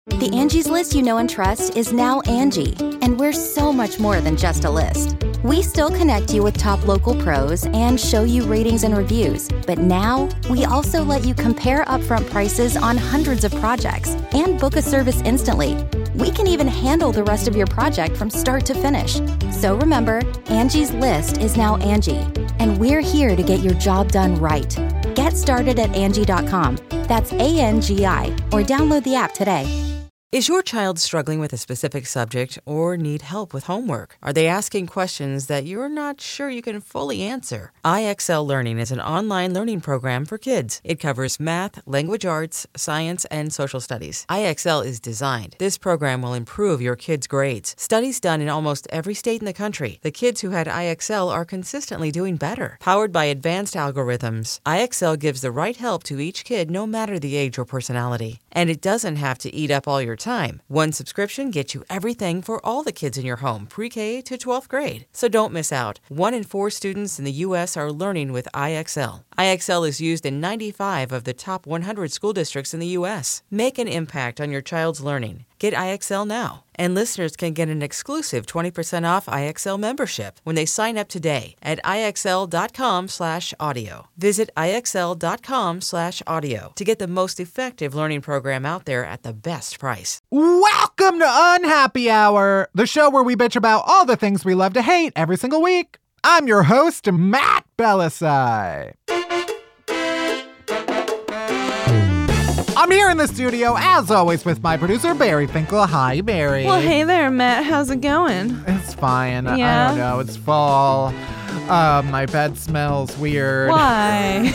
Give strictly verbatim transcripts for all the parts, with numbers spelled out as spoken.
The Angie's List you know and trust is now Angie, and we're so much more than just a list. We still connect you with top local pros and show you ratings and reviews, but now we also let you compare upfront prices on hundreds of projects and book a service instantly. We can even handle the rest of your project from start to finish. So remember, Angie's List is now Angie, and we're here to get your job done right. Get started at Angie dot com. That's A N G I, or download the app today. Is your child struggling with a specific subject or need help with homework? Are they asking questions that you're not sure you can fully answer? I X L Learning is an online learning program for kids. It covers math, language arts, science, and social studies. I X L is designed. This program will improve your kids' grades. Studies done in almost every state in the country. The kids who had I X L are consistently doing better. Powered by advanced algorithms, I X L gives the right help to each kid no matter the age or personality. And it doesn't have to eat up all your time. One subscription gets you everything for all the kids in your home, pre-K to twelfth grade. So don't miss out. One in four students in the U S are learning with I X L. I X L is used in ninety-five of the top one hundred school districts in the U S. Make an impact on your child's learning. Get I X L now. And listeners can get an exclusive twenty percent off I X L membership when they sign up today at IXL.com slash audio. Visit IXL.com slash audio to get the most effective learning program out there at the best price. Welcome to Unhappy Hour, the show where we bitch about all the things we love to hate every single week. I'm your host, Matt Bellassai. I'm here in the studio, as always, with my producer, Barry Finkel. Hi, Barry. Well, hey there, Matt. How's it going? It's fine. Yeah? I don't know. It's fall. Uh, my bed smells weird. Why?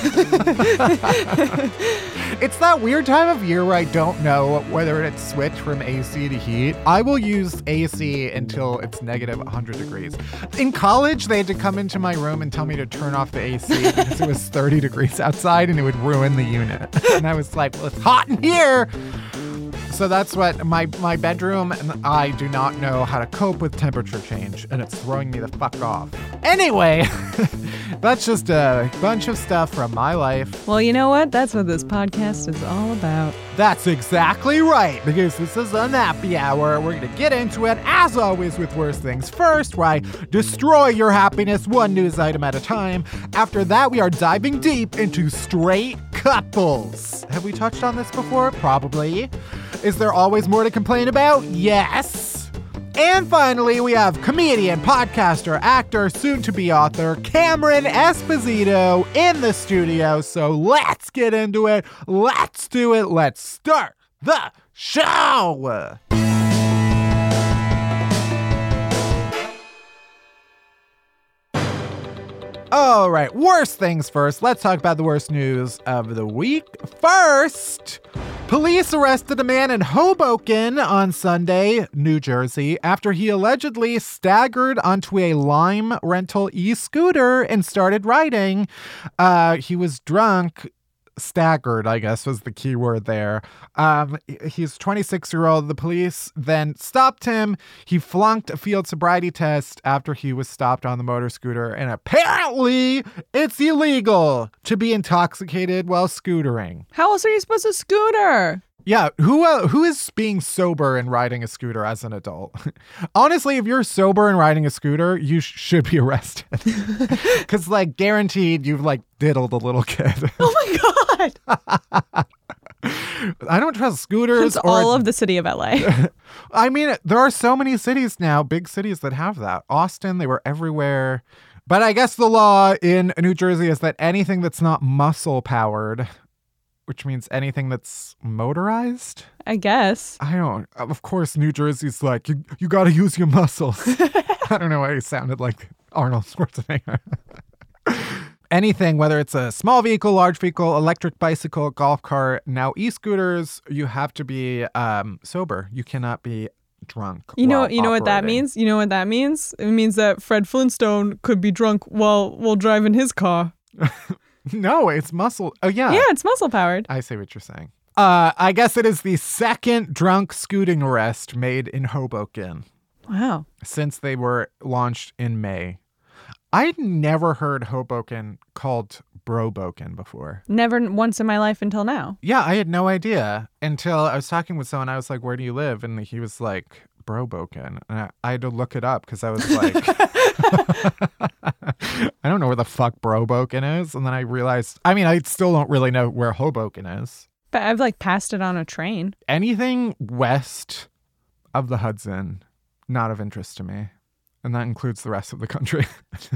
It's that weird time of year where I don't know whether it's switched from A C to heat. I will use A C until it's negative one hundred degrees. In college, they had to come into my room and tell me to turn off the A C because it was thirty degrees outside and it would ruin the unit. And I was like, well, it's hot in here. So that's what my, my bedroom, and I do not know how to cope with temperature change, and it's throwing me the fuck off. Anyway, that's just a bunch of stuff from my life. Well, you know what? That's what this podcast is all about. That's exactly right, because this is Unhappy Hour. We're going to get into it, as always, with Worst Things First, where I destroy your happiness one news item at a time. After that, we are diving deep into straight couples. Have we touched on this before? Probably. Is there always more to complain about? Yes. And finally, we have comedian, podcaster, actor, soon-to-be author, Cameron Esposito in the studio. So let's get into it. Let's do it. Let's start the show. All right, worst things first. Let's talk about the worst news of the week. First, police arrested a man in Hoboken on Sunday, New Jersey, after he allegedly staggered onto a Lime rental e-scooter and started riding. Uh, he was drunk. Staggered, I guess, was the key word there. Um, he's twenty-six-year-old. The police then stopped him. He flunked a field sobriety test after he was stopped on the motor scooter. And apparently, it's illegal to be intoxicated while scootering. How else are you supposed to scooter? Yeah, who uh, who is being sober and riding a scooter as an adult? Honestly, if you're sober and riding a scooter, you sh- should be arrested. Because, like, guaranteed you've, like, diddled a little kid. Oh, my God. I don't trust scooters. It's or all of the city of L A. I mean, there are so many cities now, big cities that have that. Austin, they were everywhere. But I guess the law in New Jersey is that anything that's not muscle powered, which means anything that's motorized? I guess. I don't. Of course, New Jersey's like, you, you got to use your muscles. I don't know why he sounded like Arnold Schwarzenegger. Anything, whether it's a small vehicle, large vehicle, electric bicycle, golf cart, now e-scooters, you have to be um, sober. You cannot be drunk. You know, while you know what that operating. means? You know what that means? It means that Fred Flintstone could be drunk while while driving his car. No, it's muscle. Oh, yeah. Yeah, it's muscle powered. I see what you're saying. Uh, I guess it is the second drunk scooting arrest made in Hoboken Wow. since they were launched in May. I'd never heard Hoboken called broboken before? Never once in my life until now. Yeah, I had no idea until I was talking with someone. I was like, where do you live? And he was like, broboken. And I, I had to look it up because I was like, I don't know where the fuck broboken is. And then I realized, I mean, I still don't really know where Hoboken is. But I've like passed it on a train. Anything west of the Hudson, not of interest to me. And that includes the rest of the country.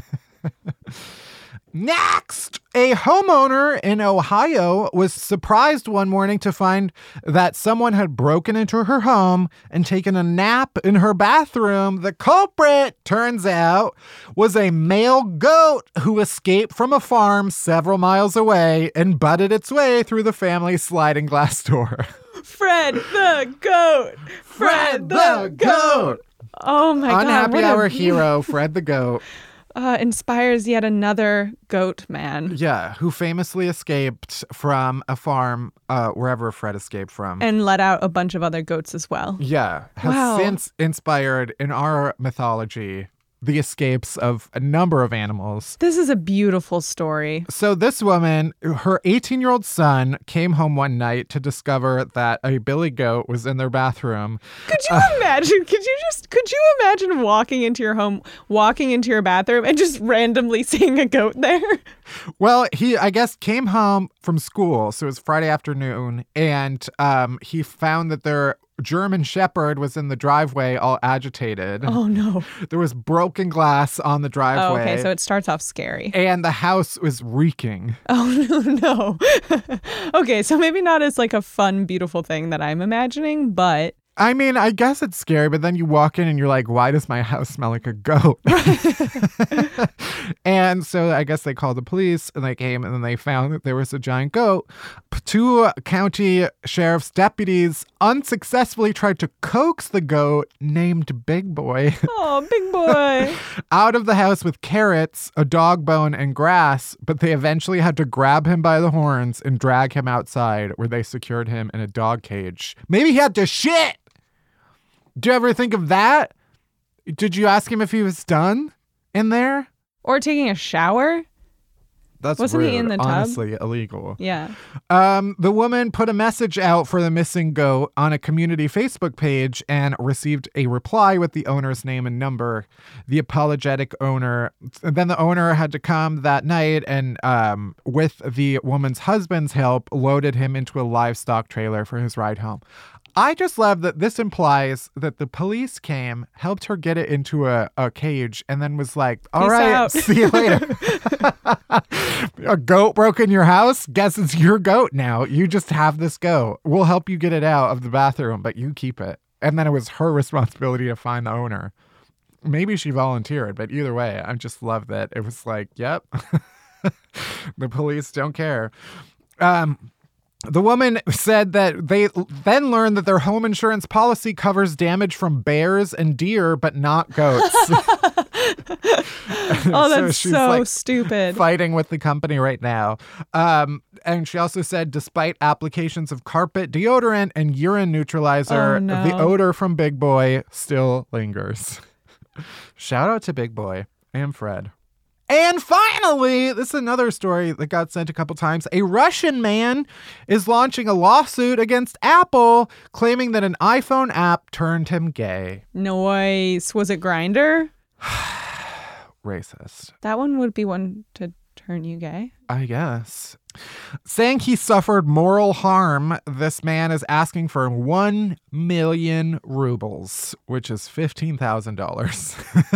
Next, a homeowner in Ohio was surprised one morning to find that someone had broken into her home and taken a nap in her bathroom. The culprit, turns out, was a male goat who escaped from a farm several miles away and butted its way through the family's sliding glass door. Fred the goat! Fred the goat! Oh my God. Unhappy what hour a... hero, Fred the goat. Uh, inspires yet another goat man. Yeah, who famously escaped from a farm uh, wherever Fred escaped from. And let out a bunch of other goats as well. Yeah, has Wow. since inspired in our mythology the escapes of a number of animals. This is a beautiful story. So this woman, her eighteen-year-old son came home one night to discover that a billy goat was in their bathroom. Could you uh, imagine? Could you just, could you imagine walking into your home, walking into your bathroom and just randomly seeing a goat there? Well, he, I guess, came home from school. So it was Friday afternoon. And um, he found that their German Shepherd was in the driveway all agitated. Oh, no. There was broken glass on the driveway. Oh, okay. So it starts off scary. And the house was reeking. Oh, no, no. Okay. So maybe not as like a fun, beautiful thing that I'm imagining, but. I mean, I guess it's scary, but then you walk in and you're like, why does my house smell like a goat? And so I guess they called the police and they came and then they found that there was a giant goat. Two county sheriff's deputies unsuccessfully tried to coax the goat named Big Boy. Oh, Big Boy. Out of the house with carrots, a dog bone, and grass, but they eventually had to grab him by the horns and drag him outside where they secured him in a dog cage. Maybe he had to shit. Do you ever think of that? Did you ask him if he was done in there? Or taking a shower? That's Wasn't rude. he in the tub? Honestly, illegal. Yeah. Um, the woman put a message out for the missing goat on a community Facebook page and received a reply with the owner's name and number. The apologetic owner, then the owner had to come that night and, um, with the woman's husband's help, loaded him into a livestock trailer for his ride home. I just love that this implies that the police came, helped her get it into a, a cage, and then was like, all Peace right, out. see you later. A goat broke in your house? Guess it's your goat now. You just have this goat. We'll help you get it out of the bathroom, but you keep it. And then it was her responsibility to find the owner. Maybe she volunteered, but either way, I just love that. It was like, yep, the police don't care. Um... The woman said that they then learned that their home insurance policy covers damage from bears and deer, but not goats. Oh, that's she's so like stupid. Fighting with the company right now. Um, and she also said, despite applications of carpet deodorant and urine neutralizer, Oh, no. the odor from Big Boy still lingers. Shout out to Big Boy and Fred. And finally, this is another story that got sent a couple times. A Russian man is launching a lawsuit against Apple, claiming that an iPhone app turned him gay. Nice. Was it Grindr? Racist. That one would be one to turn you gay. I guess. Saying he suffered moral harm, this man is asking for one million rubles, which is fifteen thousand dollars.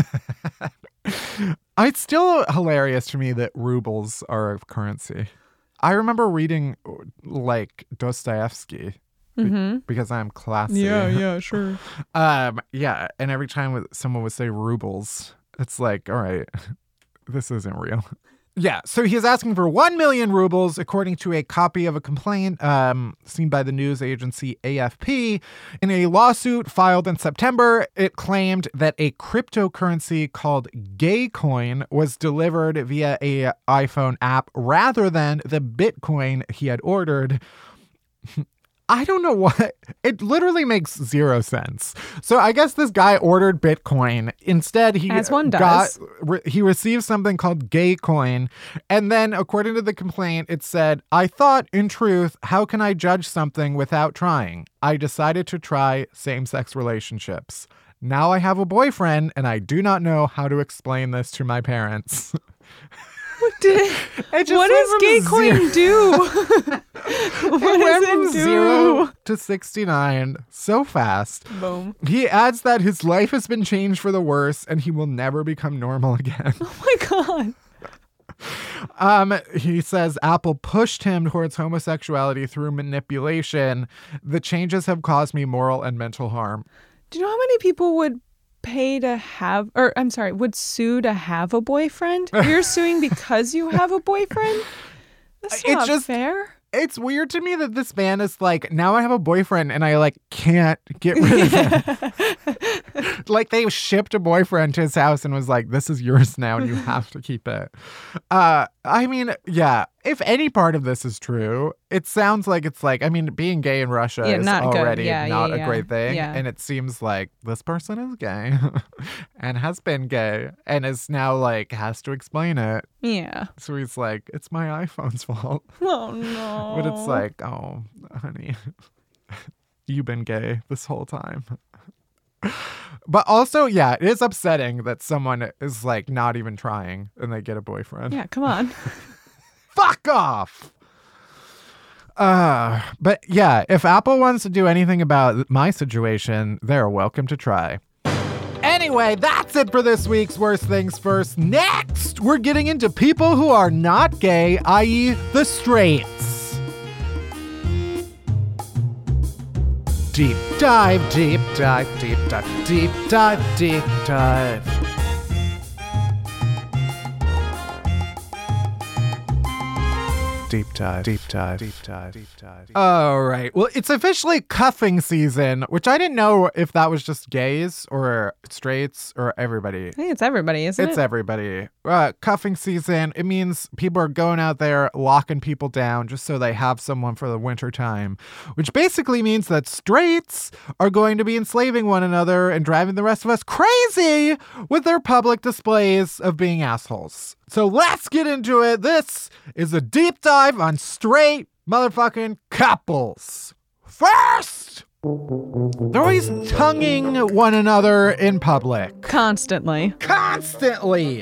It's still hilarious to me that rubles are a currency. I remember reading like Dostoevsky Mm-hmm. be- because I'm classy. Yeah, yeah, sure. Um, yeah, and every time someone would say rubles, it's like, all right, this isn't real. Yeah, so he is asking for one million rubles, according to a copy of a complaint um, seen by the news agency A F P. In a lawsuit filed in September, it claimed that a cryptocurrency called Gaycoin was delivered via a iPhone app rather than the Bitcoin he had ordered. I don't know what. It literally makes zero sense. So I guess this guy ordered Bitcoin. Instead, he As one got does. re- he received something called gay coin. And then, according to the complaint, it said, I thought, in truth, how can I judge something without trying? I decided to try same-sex relationships. Now I have a boyfriend, and I do not know how to explain this to my parents. What, did, It just what went does from gay zero- coin do? What It does went from it do? zero to sixty-nine so fast. Boom. He adds that his life has been changed for the worse and he will never become normal again. Oh my God. Um, he says Apple pushed him towards homosexuality through manipulation. The changes have caused me moral and mental harm. Do you know how many people would pay to have, or I'm sorry, would sue to have a boyfriend? You're suing because you have a boyfriend? That's It's not just- fair. It's weird to me that this man is like, now I have a boyfriend and I like can't get rid of him. Like they shipped a boyfriend to his house and was like, this is yours now and you have to keep it. Uh, I mean, yeah, if any part of this is true, it sounds like it's like, I mean, being gay in Russia Yeah, is not good. already Yeah, not yeah, a yeah. great thing. Yeah. And it seems like this person is gay and has been gay and is now like, has to explain it. Yeah. So he's like, it's my iPhone's fault. Oh no. But it's like, oh, honey, you've been gay this whole time. But also, yeah, it is upsetting that someone is like not even trying and they get a boyfriend. Yeah, come on. Fuck off. Uh, but yeah, if Apple wants to do anything about my situation, they're welcome to try. Anyway, that's it for this week's Worst Things First. Next, we're getting into people who are not gay, that is the straights. Deep dive, deep dive, deep dive, deep dive, deep dive. Deep dive, deep dive, deep dive, deep dive. All right. Well, it's officially cuffing season, which I didn't know if that was just gays or straights or everybody. I think it's everybody, isn't It's it? everybody. Uh, cuffing season, it means people are going out there locking people down just so they have someone for the winter time, which basically means that straights are going to be enslaving one another and driving the rest of us crazy with their public displays of being assholes. So let's get into it. This is a deep dive on straight motherfucking couples. First, they're always tonguing one another in public. Constantly. Constantly.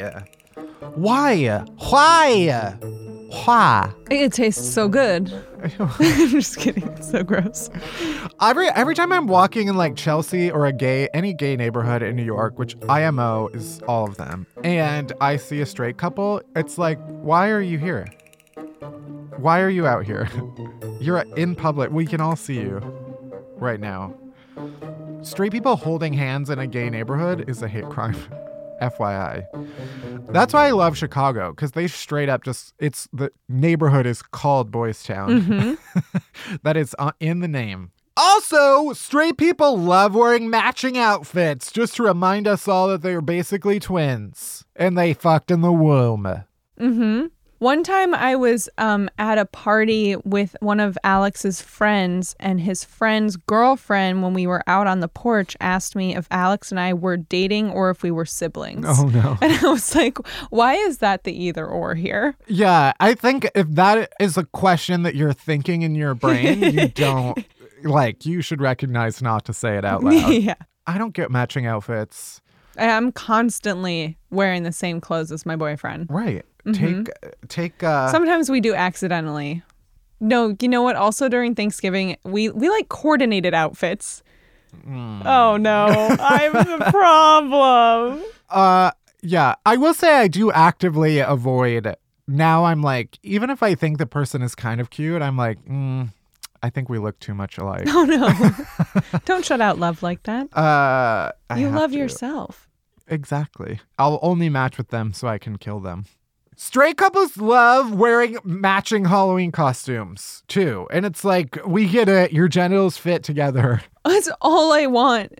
Why? Why? Why? It tastes so good. I'm just kidding. It's so gross. Every every time I'm walking in like Chelsea or a gay any gay neighborhood in New York, which I M O is all of them, and I see a straight couple, it's like, why are you here? Why are you out here? You're in public. We can all see you right now. Straight people holding hands in a gay neighborhood is a hate crime. F Y I. That's why I love Chicago, because they straight up just, it's, the neighborhood is called Boys Town. Mm-hmm. That is uh, in the name. Also, straight people love wearing matching outfits, just to remind us all that they are basically twins. And they fucked in the womb. Mm-hmm. One time I was um, at a party with one of Alex's friends, and his friend's girlfriend, when we were out on the porch, asked me if Alex and I were dating or if we were siblings. Oh, no. And I was like, why is that the either or here? Yeah, I think if that is a question that you're thinking in your brain, you don't, like, you should recognize not to say it out loud. Yeah. I don't get matching outfits. I'm constantly wearing the same clothes as my boyfriend. Right. Mm-hmm. Take, take, uh, Sometimes we do accidentally. No, you know what? Also during Thanksgiving, we, we like coordinated outfits. mm. Oh no, I'm the problem. Uh, yeah, I will say I do actively avoid. Now I'm like, even if I think the person is kind of cute, I'm like, mm, I think we look too much alike. Oh no. Don't shut out love like that. Uh, I You have love to. yourself. Exactly. I'll only match with them so I can kill them. Straight couples love wearing matching Halloween costumes too. And it's like, we get it. Your genitals fit together. That's all I want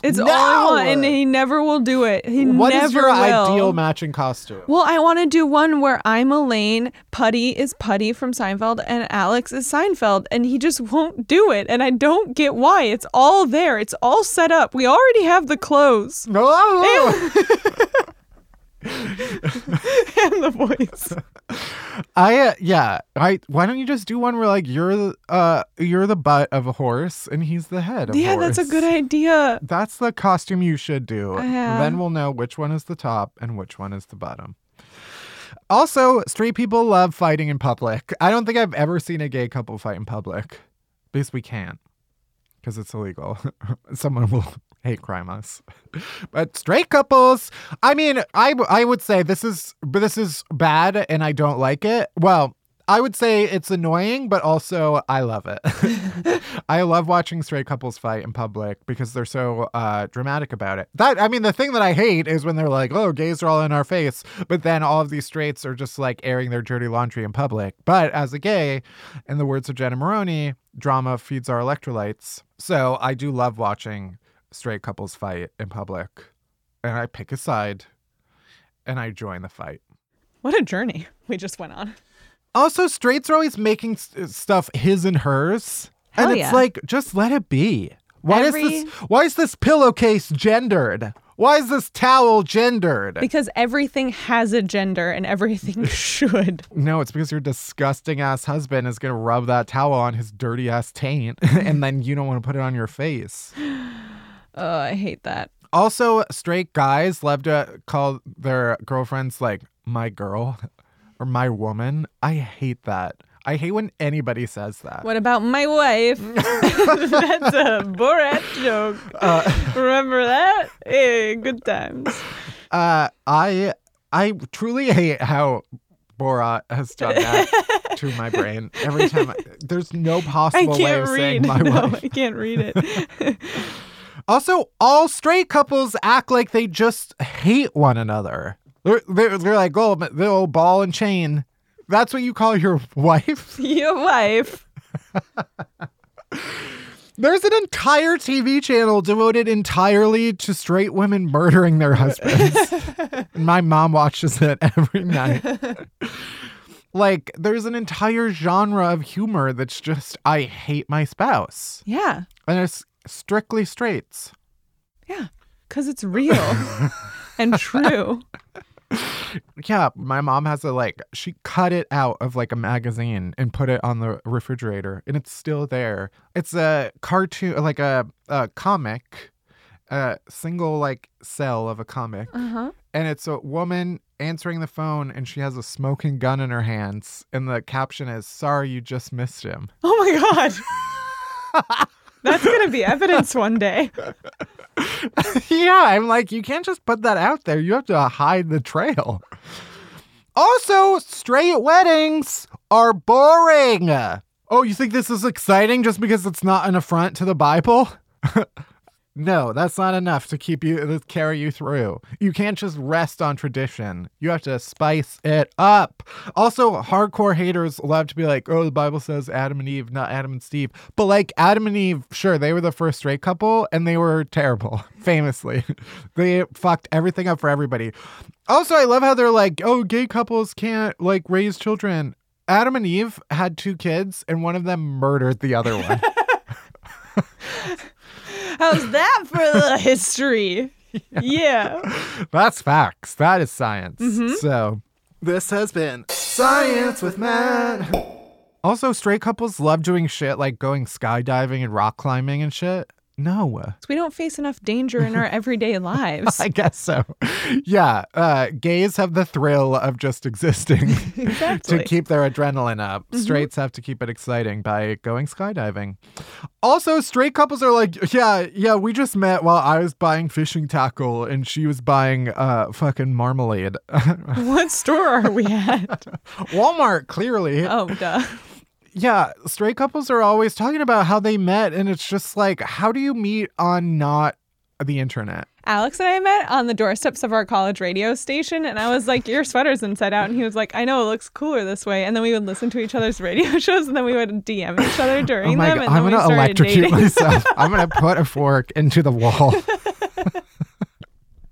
It's No! all I want, and he never will do it. He What never is your will. ideal matching costume? Well, I want to do one where I'm Elaine, Putty is Putty from Seinfeld, and Alex is Seinfeld, and he just won't do it, and I don't get why. It's all there. It's all set up. We already have the clothes. No. And the voice. I uh, yeah. I why don't you just do one where like you're the uh you're the butt of a horse and he's the head of a Yeah, horse. that's a good idea. That's the costume you should do. Yeah. Then we'll know which one is the top and which one is the bottom. Also, straight people love fighting in public. I don't think I've ever seen a gay couple fight in public. Because we can't. Because it's illegal. Someone will hate crime us. But straight couples, I mean, I, I would say this is this is bad and I don't like it. Well, I would say it's annoying, but also I love it. I love watching straight couples fight in public because they're so uh, dramatic about it. That I mean, the thing that I hate is when they're like, oh, gays are all in our face. But then all of these straights are just like airing their dirty laundry in public. But as a gay, in the words of Jenna Maroney, drama feeds our electrolytes. So I do love watching straight couples fight in public. And I pick a side and I join the fight. What a journey we just went on. Also, straights are always making st- stuff his and hers. Hell and it's yeah. like, just let it be. Why Every- is this why is this pillowcase gendered? Why is this towel gendered? Because everything has a gender and everything should. No, it's because your disgusting ass husband is gonna rub that towel on his dirty ass taint and then you don't want to put it on your face. Oh, I hate that. Also, straight guys love to call their girlfriends like my girl or my woman. I hate that. I hate when anybody says that. What about my wife? That's a Borat joke. Uh, Remember that? Hey, good times. Uh, I I truly hate how Borat has done that to my brain every time. I, there's no I possible way can't of read. saying my no, wife. I can't read it. Also, all straight couples act like they just hate one another. They're, they're, they're like, oh, the old ball and chain. That's what you call your wife? Your wife. There's an entire T V channel devoted entirely to straight women murdering their husbands. And my mom watches it every night. Like, there's an entire genre of humor that's just, I hate my spouse. Yeah. And it's strictly straights. Yeah. Because it's real and true. Yeah, my mom has a, like, she cut it out of, like, a magazine and put it on the refrigerator, and it's still there. It's a cartoon, like a, a comic, a single, like, cell of a comic. Uh-huh. And it's a woman answering the phone, and she has a smoking gun in her hands, and the caption is, sorry, you just missed him. Oh, my God. That's going to be evidence one day. Yeah, I'm like, you can't just put that out there. You have to hide the trail. Also, straight weddings are boring. Oh, you think this is exciting just because it's not an affront to the Bible? No, that's not enough to keep you, to carry you through. You can't just rest on tradition. You have to spice it up. Also, hardcore haters love to be like, oh, the Bible says Adam and Eve, not Adam and Steve. But like Adam and Eve, sure, they were the first straight couple and they were terrible, famously. They fucked everything up for everybody. Also, I love how they're like, oh, gay couples can't like raise children. Adam and Eve had two kids and one of them murdered the other one. How's that for the history? Yeah. yeah. That's facts. That is science. Mm-hmm. So this has been Science with Matt. Also, straight couples love doing shit like going skydiving and rock climbing and shit. No. We don't face enough danger in our everyday lives. I guess so. Yeah. Uh, gays have the thrill of just existing Exactly. to keep their adrenaline up. Mm-hmm. Straights have to keep it exciting by going skydiving. Also, straight couples are like, yeah, yeah, we just met while I was buying fishing tackle and she was buying uh, fucking marmalade. What store are we at? Walmart, clearly. Oh, duh. Yeah, straight couples are always talking about how they met, and it's just like, how do you meet on not the internet? Alex and I met on the doorsteps of our college radio station, and I was like, your sweater's inside out. And he was like, I know, it looks cooler this way. And then we would listen to each other's radio shows, and then we would D M each other during oh my them. God, And I'm then going to we started electrocute dating. myself. I'm going to put a fork into the wall.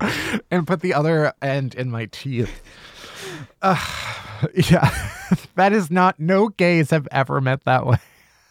and put the other end in my teeth. Uh, yeah, that is not, no gays have ever met that way.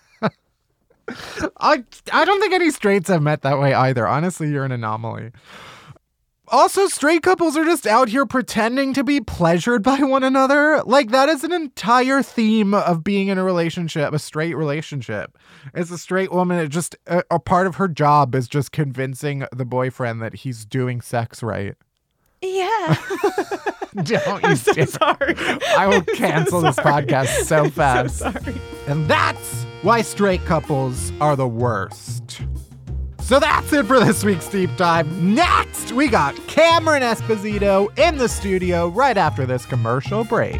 I, I don't think any straights have met that way either. Honestly, you're an anomaly. Also, straight couples are just out here pretending to be pleasured by one another. Like, that is an entire theme of being in a relationship, a straight relationship. As a straight woman, it just, a, a part of her job is just convincing the boyfriend that he's doing sex right. Yeah. Don't you I'm so dare. sorry. I will I'm cancel so this sorry. podcast so fast. So sorry. And that's why straight couples are the worst. So that's it for this week's Deep Dive. Next, we got Cameron Esposito in the studio right after this commercial break.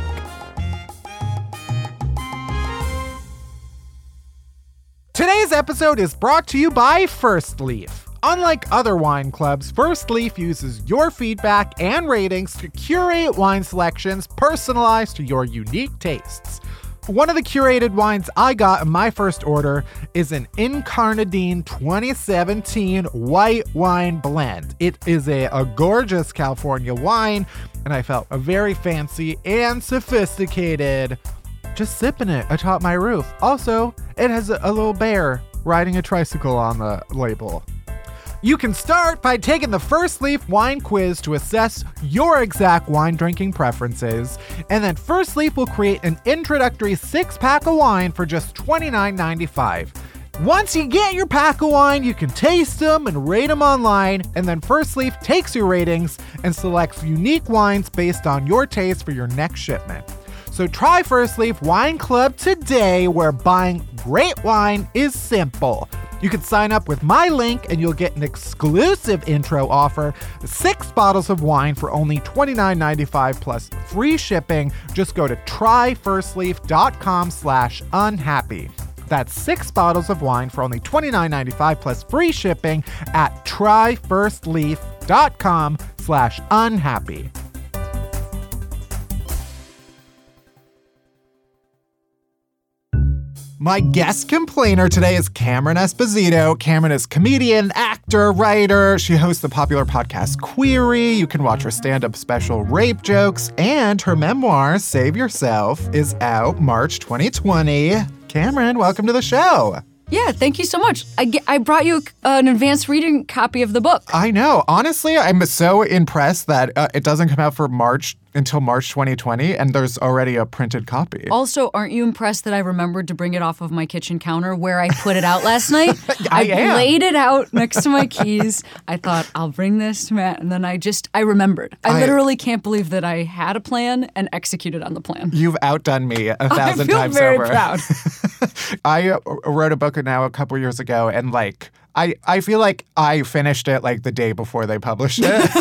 Today's episode is brought to you by First Leaf. Unlike other wine clubs, First Leaf uses your feedback and ratings to curate wine selections personalized to your unique tastes. One of the curated wines I got in my first order is an Incarnadine twenty seventeen white wine blend. It is a, a gorgeous California wine, and I felt a very fancy and sophisticated just sipping it atop my roof. Also, it has a, a little bear riding a tricycle on the label. You can start by taking the First Leaf wine quiz to assess your exact wine drinking preferences, and then First Leaf will create an introductory six-pack of wine for just twenty-nine ninety-five. Once you get your pack of wine, you can taste them and rate them online, and then First Leaf takes your ratings and selects unique wines based on your taste for your next shipment. So try First Leaf Wine Club today, where buying great wine is simple. You can sign up with my link and you'll get an exclusive intro offer, six bottles of wine for only twenty-nine ninety-five plus free shipping. Just go to tryfirstleaf.com slash unhappy. That's six bottles of wine for only twenty-nine ninety-five plus free shipping at tryfirstleaf.com slash unhappy. My guest complainer today is Cameron Esposito. Cameron is comedian, actor, writer. She hosts the popular podcast Queery. You can watch her stand-up special Rape Jokes, and her memoir, Save Yourself, is out March twenty twenty. Cameron, welcome to the show. Yeah, thank you so much. I, get, I brought you an advanced reading copy of the book. I know. Honestly, I'm so impressed that uh, it doesn't come out for March until March twenty twenty, and there's already a printed copy. Also, aren't you impressed that I remembered to bring it off of my kitchen counter where I put it out last night? I, I am. laid it out next to my keys. I thought, I'll bring this to Matt, and then I just, I remembered. I, I literally can't believe that I had a plan and executed on the plan. You've outdone me a thousand I feel times very over. proud. I uh, wrote a book now a couple years ago, and like I, I feel like I finished it like the day before they published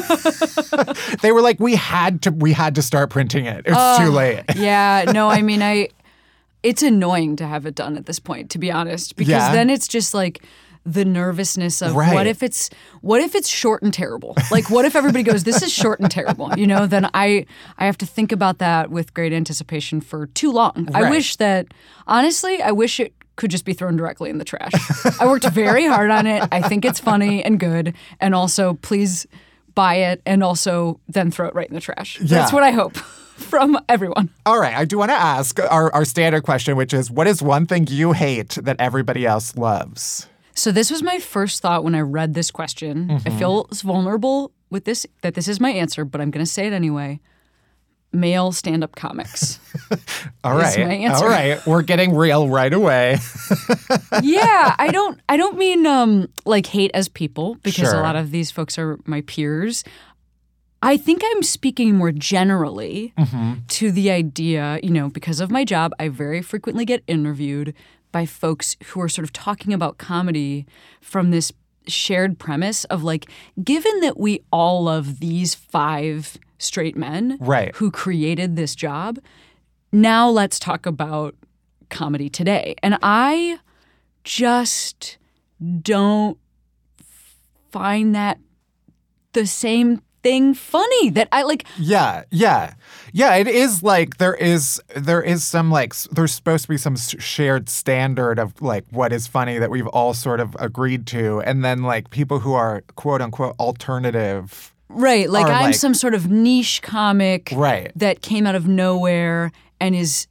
it. They were like, we had to we had to start printing it. It's Uh, too late. Yeah, no, I mean, I. It's annoying to have it done at this point, to be honest, because Yeah. then it's just like the nervousness of Right. what if it's what if it's short and terrible? Like, what if everybody goes, this is short and terrible? You know, then I I have to think about that with great anticipation for too long. I Right. wish that honestly, I wish it could just be thrown directly in the trash. I worked very hard on it. I think it's funny and good, and also please buy it and also then throw it right in the trash. Yeah. That's what I hope from everyone. All right, I do want to ask our, our standard question, which is, what is one thing you hate that everybody else loves? So this was my first thought when I read this question. I feel vulnerable with this, that this is my answer, but I'm going to say it anyway. Male stand-up comics. All Is right, my answer. all right, we're getting real right away. Yeah, I don't I don't mean um like hate as people, because Sure. a lot of these folks are my peers. I think I'm speaking more generally to the idea, you know, because of my job, I very frequently get interviewed by folks who are sort of talking about comedy from this shared premise of like, given that we all love these five straight men Right. who created this job, now let's talk about comedy today. And I just don't find that the same thing funny that I like. Yeah, yeah. Yeah, it is like there is there is some like s- there's supposed to be some s- shared standard of like what is funny that we've all sort of agreed to, and then like people who are quote unquote alternative Right, like are, I'm like- some sort of niche comic Right. that came out of nowhere and is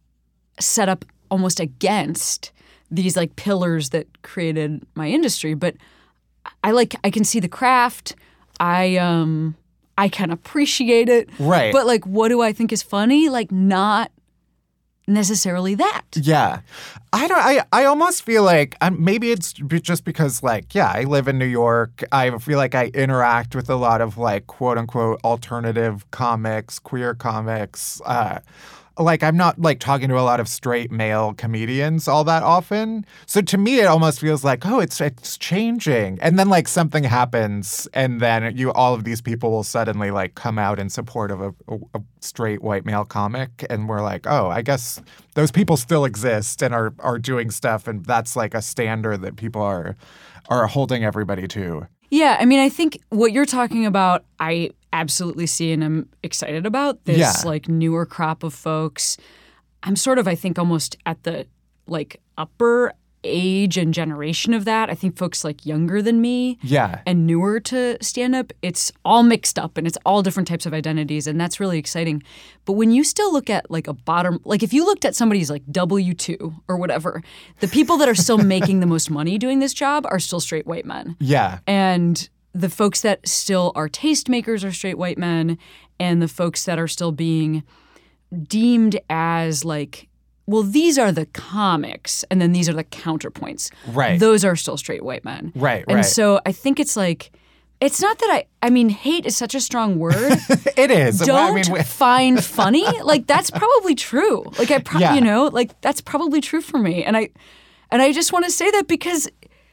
set up almost against these like pillars that created my industry. But I like I can see the craft. I um I can appreciate it. Right. But like, what do I think is funny? Like, not necessarily that. Yeah. I don't, I, I almost feel like um, maybe it's be- just because, like, yeah, I live in New York. I feel like I interact with a lot of, like, quote unquote alternative comics, queer comics. Uh, like, I'm not, like, talking to a lot of straight male comedians all that often. So to me, it almost feels like, oh, it's it's changing. And then, like, something happens, and then you all of these people will suddenly, like, come out in support of a, a, a straight white male comic. And we're like, oh, I guess those people still exist and are, are doing stuff. And that's, like, a standard that people are are holding everybody to. Yeah, I mean, I think what you're talking about, I absolutely see and I'm excited about this Yeah. like newer crop of folks. I'm sort of, I think, almost at the like upper age and generation of that. I think folks like younger than me Yeah. and newer to stand-up, it's all mixed up and it's all different types of identities, and that's really exciting. But when you still look at like a bottom, like if you looked at somebody's like W two or whatever, the people that are still making the most money doing this job are still straight white men. Yeah. And the folks that still are tastemakers are straight white men, and the folks that are still being deemed as like, well, these are the comics, and then these are the counterpoints. Right. Those are still straight white men. Right, And right. so I think it's like, it's not that I, I mean, hate is such a strong word. It is. Don't I mean, we- find funny. Like, that's probably true. Like, I, pro- Yeah. you know, like, that's probably true for me. And I, and I just want to say that because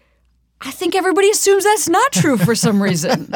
I think everybody assumes that's not true for some reason.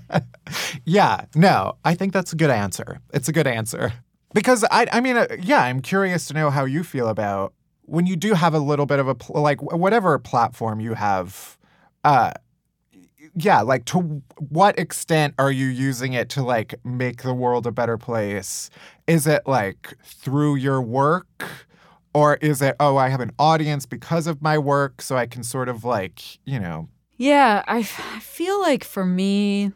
Yeah, no, I think that's a good answer. It's a good answer. Because, I I mean, uh, yeah, I'm curious to know how you feel about when you do have a little bit of a, pl- like, whatever platform you have, uh, yeah, like, to what extent are you using it to, like, make the world a better place? Is it, like, through your work? Or is it, oh, I have an audience because of my work, so I can sort of, like, you know... Yeah, I, f- I feel like for me,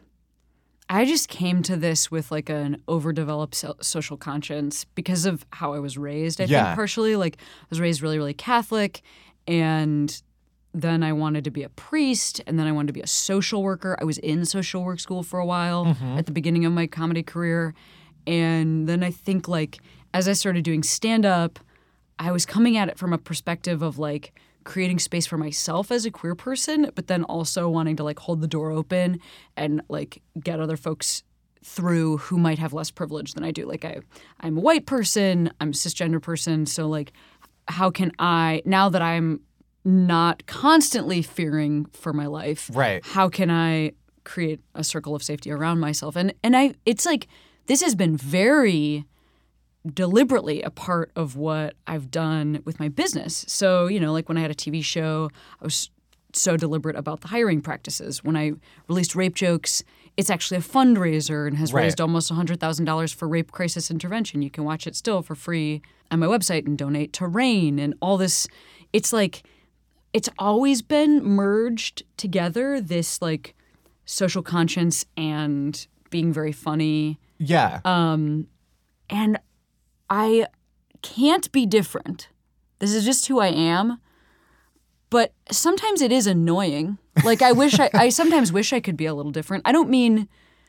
I just came to this with like an overdeveloped so- social conscience because of how I was raised. I Yeah. think partially, like I was raised really, really Catholic, and then I wanted to be a priest, and then I wanted to be a social worker. I was in social work school for a while at the beginning of my comedy career, and then I think like as I started doing stand-up, I was coming at it from a perspective of like creating space for myself as a queer person, but then also wanting to like hold the door open and like get other folks through who might have less privilege than I do. Like I, I'm a white person, I'm a cisgender person, so like how can I, now that I'm not constantly fearing for my life, Right. how can I create a circle of safety around myself? And and I, it's like, this has been very deliberately a part of what I've done with my business. So, you know, like when I had a T V show, I was so deliberate about the hiring practices. When I released Rape Jokes, it's actually a fundraiser and has Right. raised almost one hundred thousand dollars for rape crisis intervention. You can watch it still for free on my website and donate to RAIN and all this. It's like, it's always been merged together, this like social conscience and being very funny. Yeah. Um, and I can't be different. This is just who I am. But sometimes it is annoying. Like I wish I, I sometimes wish I could be a little different. I don't mean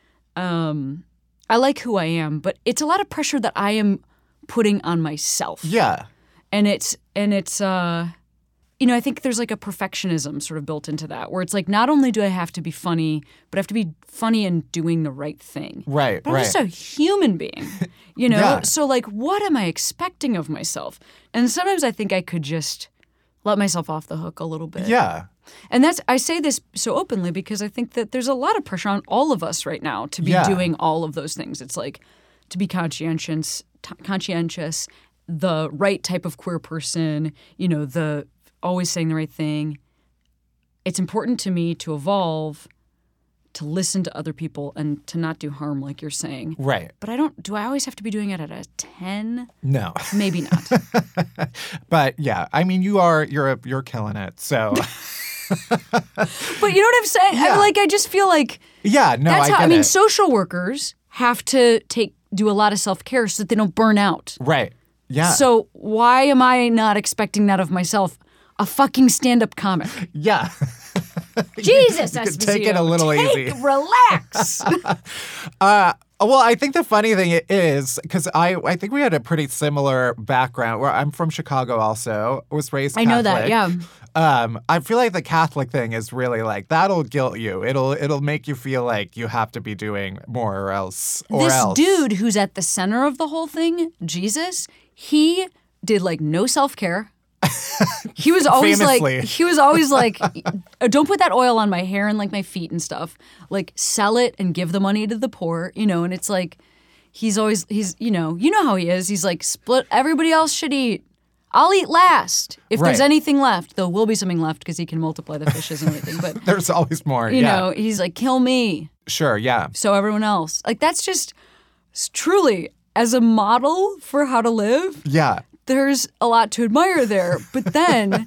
um, I like who I am, but it's a lot of pressure that I am putting on myself. yeah. And it's and it's uh you know, I think there's like a perfectionism sort of built into that where it's like not only do I have to be funny, but I have to be funny and doing the right thing. Right, But I'm right. just a human being, you know? Yeah. So like what am I expecting of myself? And sometimes I think I could just let myself off the hook a little bit. Yeah. And that's I say this so openly because I think that there's a lot of pressure on all of us right now to be Yeah. doing all of those things. It's like to be conscientious, t- conscientious, the right type of queer person, you know, the always saying the right thing. It's important to me to evolve, to listen to other people and to not do harm like you're saying. Right. But I don't do I always have to be doing it at a ten? No. Maybe not. But yeah, I mean, you are you're a, you're killing it. So But you know what I'm saying? Yeah. I, like, I just feel like Yeah, no, that's I how, get I mean, it. social workers have to take do a lot of self-care so that they don't burn out. Right. Yeah. So why am I not expecting that of myself? A fucking stand-up comic. yeah. Jesus, you could S B C O, take it a little take, easy. Relax. Uh, well, I think the funny thing is, because I, I think we had a pretty similar background. Where I'm from Chicago also. I was raised I Catholic. know that, yeah. Um, I feel like the Catholic thing is really like, that'll guilt you. It'll it'll make you feel like you have to be doing more or else. Or This else. dude who's at the center of the whole thing, Jesus, he did like no self-care. He was always Famously. like, he was always like, don't put that oil on my hair and like my feet and stuff. Like, sell it and give the money to the poor, you know. And it's like, he's always, he's, you know, you know how he is. He's like, split, everybody else should eat. I'll eat last if there's Right. anything left. There will be something left because he can multiply the fishes and everything. But, There's always more. you yeah. know, he's like, kill me. Sure. Yeah. So everyone else. Like, that's just s- truly, as a model for how to live, Yeah. there's a lot to admire there. But then,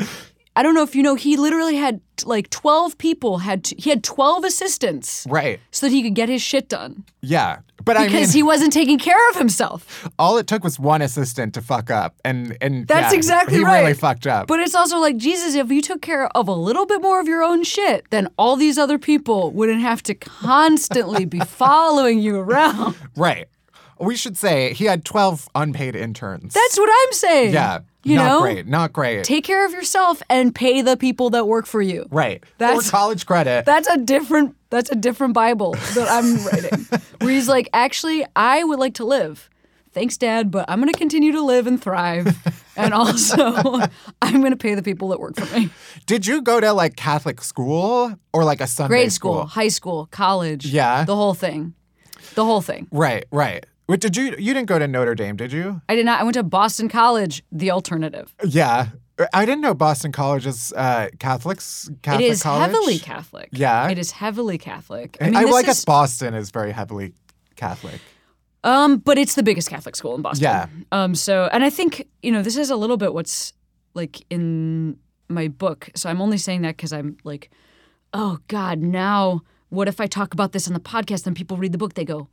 I don't know if you know, he literally had like twelve people, had to, he had twelve assistants Right. so that he could get his shit done. Yeah. But I mean, Because he wasn't taking care of himself. all it took was one assistant to fuck up, and and That's yeah, exactly he right. really fucked up. But it's also like, Jesus, if you took care of a little bit more of your own shit, then all these other people wouldn't have to constantly be following you around. Right. We should say he had twelve unpaid interns. That's what I'm saying. yeah. You not know? great. Not great. Take care of yourself and pay the people that work for you. right. That's- or college credit. That's a different that's a different Bible that I'm writing. Where he's like, actually, I would like to live. Thanks, Dad, but I'm gonna continue to live and thrive. And also I'm gonna pay the people that work for me. Did you go to like Catholic school or like a Sunday Grade school, high school, college. Yeah. The whole thing. The whole thing. Right, right. Wait, did you you didn't go to Notre Dame, did you? I did not I went to Boston College, the alternative. Yeah. I didn't know Boston College is uh, Catholics. Catholic it is college. heavily Catholic. Yeah. It is heavily Catholic. I I, mean, I this well, I guess is- Boston is very heavily Catholic. Um, but it's the biggest Catholic school in Boston. Yeah. Um, so, and I think, you know, this is a little bit what's like in my book. So I'm only saying that because I'm like, oh God, now what if I talk about this on the podcast and people read the book? They go,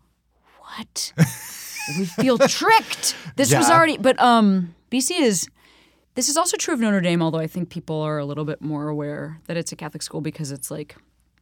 what? We feel tricked. This was Yeah. already, but um, B C is, this is also true of Notre Dame, although I think people are a little bit more aware that it's a Catholic school because it's like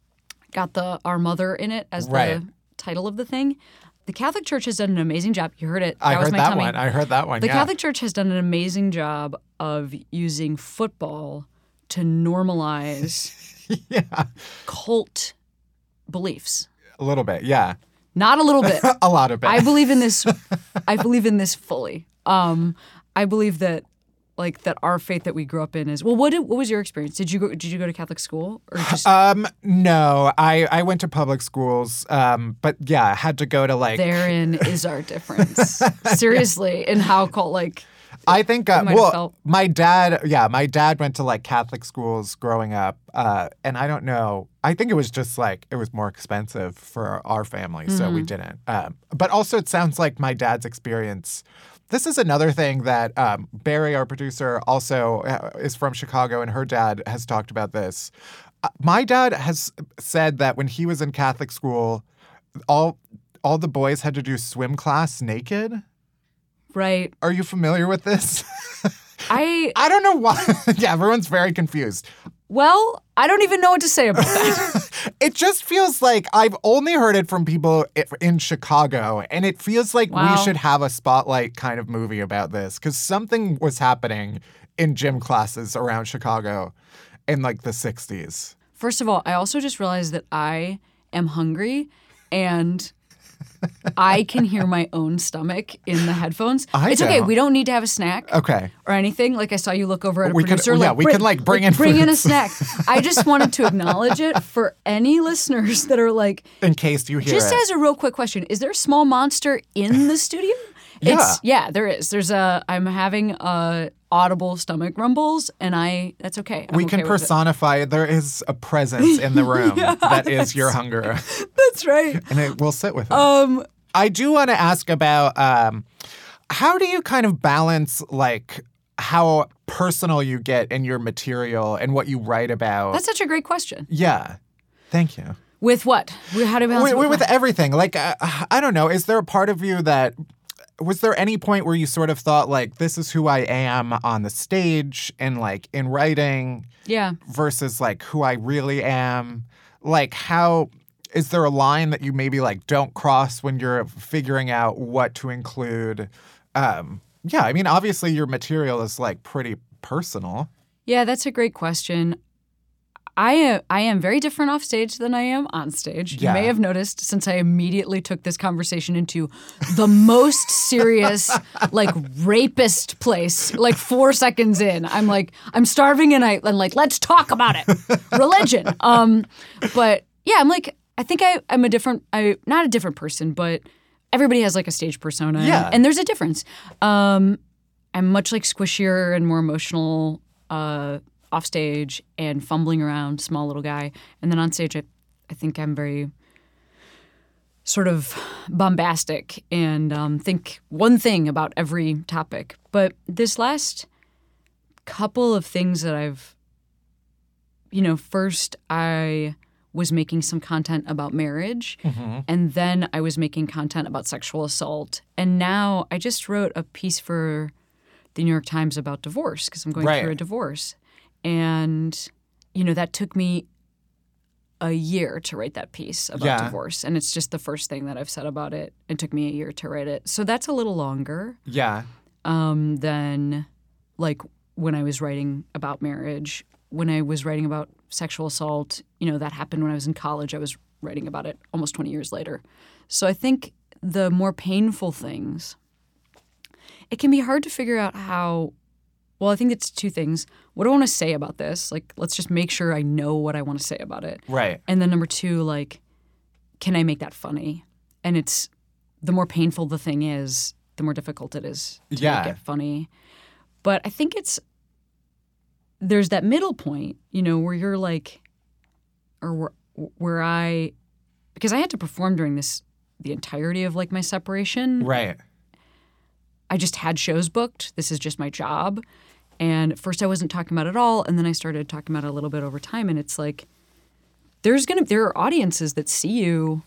got the Our Mother in it as Right. the title of the thing. The Catholic Church has done an amazing job. You heard it. I that was heard my that tummy. one. I heard that one. The yeah. Catholic Church has done an amazing job of using football to normalize yeah. cult beliefs. A little bit. Yeah. Not a little bit. A lot of it. I believe in this. I believe in this fully. Um, I believe that, like, that our faith that we grew up in is well. What did, what was your experience? Did you go? Did you go to Catholic school or just Um, no, I, I went to public schools, um, but yeah, I had to go to like. therein is our difference? Seriously, in how cult like. I think, uh, might have well, felt- my dad, yeah, my dad went to like Catholic schools growing up, uh, and I don't know. I think it was just like it was more expensive for our family, so Mm-hmm. we didn't. Um, but also, it sounds like my dad's experience. This is another thing that um, Barry, our producer, also uh, is from Chicago, and her dad has talked about this. Uh, my dad has said that when he was in Catholic school, all all the boys had to do swim class naked. Right. Are you familiar with this? I I don't know why. Yeah, everyone's very confused. well, I don't even know what to say about that. It just feels like I've only heard it from people i- in Chicago, and it feels like Wow. we should have a spotlight kind of movie about this because something was happening in gym classes around Chicago in like the sixties. First of all, I also just realized that I am hungry and I can hear my own stomach in the headphones. I it's okay. don't. We don't need to have a snack Okay. or anything. Like I saw you look over at a We could- producer. yeah, like, we could, like, bring in bring in a foods. snack. I just wanted to acknowledge it for any listeners that are like, In case you hear just it. as a real quick question, is there a small monster in the studio? Yeah. It's, yeah, there is. There's a, I'm having uh audible stomach rumbles and I, that's okay. I'm we okay can with it. personify there is a presence in the room that is your hunger, That's right. and it will sit with it. Um, I do want to ask about um, how do you kind of balance like how personal you get in your material and what you write about. That's such a great question. Yeah. Thank you. With what? How do we balance with, with, with what? everything. Like, uh, I don't know. Is there a part of you that, was there any point where you sort of thought, like, this is who I am on the stage and, like, in writing Yeah. versus, like, who I really am? Like, how, is there a line that you maybe, like, don't cross when you're figuring out what to include? Um, yeah, I mean, obviously your material is, like, pretty personal. Yeah, that's a great question. I uh, I am very different off stage than I am on stage. Yeah. You may have noticed since I immediately took this conversation into the most serious, like rapist place. Like four seconds in, I'm like, I'm starving, and I and like, let's talk about it, religion. Um, but yeah, I'm like, I think I I'm a different, I not a different person, but everybody has like a stage persona, Yeah. and, and there's a difference. Um, I'm much like squishier and more emotional. Uh, off stage and fumbling around, small little guy. And then on stage, I, I think I'm very sort of bombastic and um, think one thing about every topic. But this last couple of things that I've, you know, first I was making some content about marriage, Mm-hmm. and then I was making content about sexual assault. And now I just wrote a piece for the New York Times about divorce because I'm going Right. through a divorce. And, you know, that took me a year to write that piece about Yeah. divorce. And it's just the first thing that I've said about it. It took me a year to write it. So that's a little longer Yeah. um, than, like, when I was writing about marriage. When I was writing about sexual assault, you know, that happened when I was in college. I was writing about it almost twenty years later. So I think the more painful things, it can be hard to figure out how. Well, I think it's two things. What do I want to say about this? Like, let's just make sure I know what I want to say about it. Right. And then number two, like, can I make that funny? And it's the more painful the thing is, the more difficult it is to Yeah. make it funny. But I think it's there's that middle point, you know, where you're like, or where, where I, because I had to perform during this the entirety of like my separation. Right. I just had shows booked. This is just my job. And at first I wasn't talking about it at all. And then I started talking about it a little bit over time. And it's like, there's going to, there are audiences that see you,